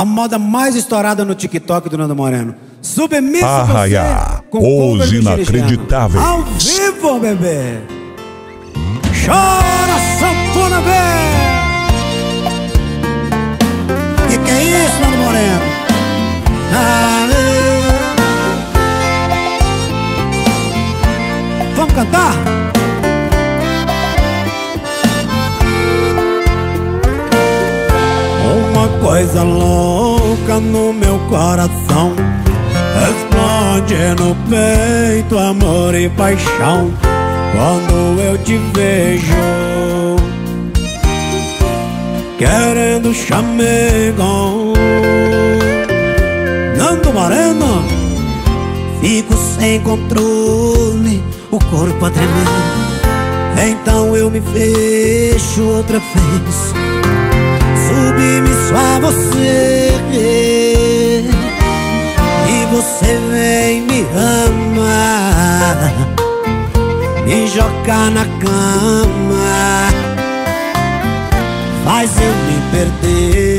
A moda mais estourada no TikTok do Nando Moreno. Submissa Arraiá, você com os inacreditáveis. Ao vivo, bebê. Chora, sanfona, bebê. Que é isso, Nando Moreno? Vamos cantar? Uma coisa louca no meu coração explode no peito, amor e paixão. Quando eu te vejo querendo chamego, Nando Moreno, fico sem controle, o corpo a tremer. Então eu me fecho outra vez, submisso a você, e você vem me amar, me jogar na cama, faz eu me perder.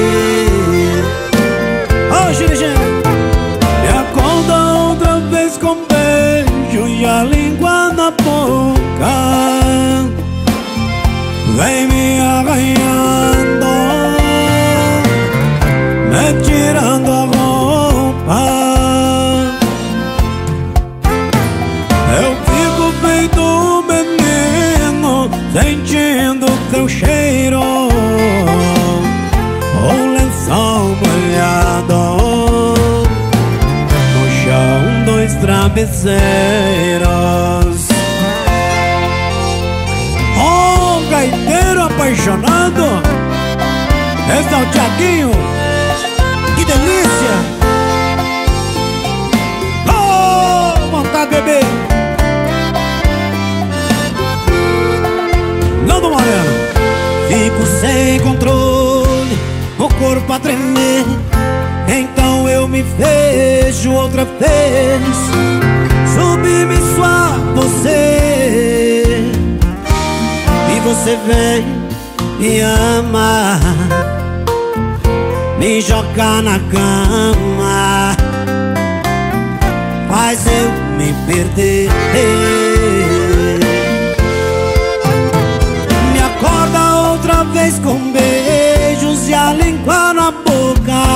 Ô, Girigê, me acorda outra vez com beijo e a língua na boca, vem me arranhando, me tirando a roupa. Eu fico feito menino, sentindo teu cheiro, o lençol molhado, no chão dois travesseiros. Oh, gaiteiro apaixonado, esse é o Thiaguinho. Que delícia! Oh, vontade, bebê! Nando Moreno, fico sem controle, o corpo a tremer. Então eu me vejo outra vez, submisso a você, e você vem me amar, me jogar na cama, faz eu me perder. Me acorda outra vez com beijos e a língua na boca,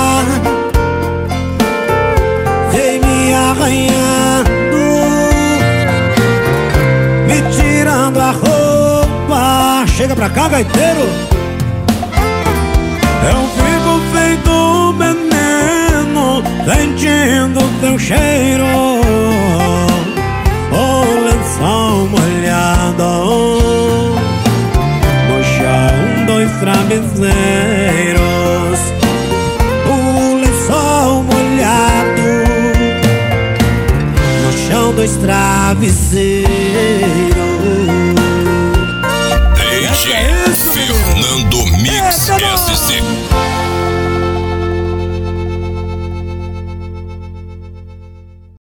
vem me arranhando, me tirando a roupa. Chega pra cá, gaiteiro. Eu fico feito menino, sentindo teu cheiro, o lençol molhado, no chão dois travesseiros, o lençol molhado, no chão dois travesseiros. DJ Fernando Mix SC.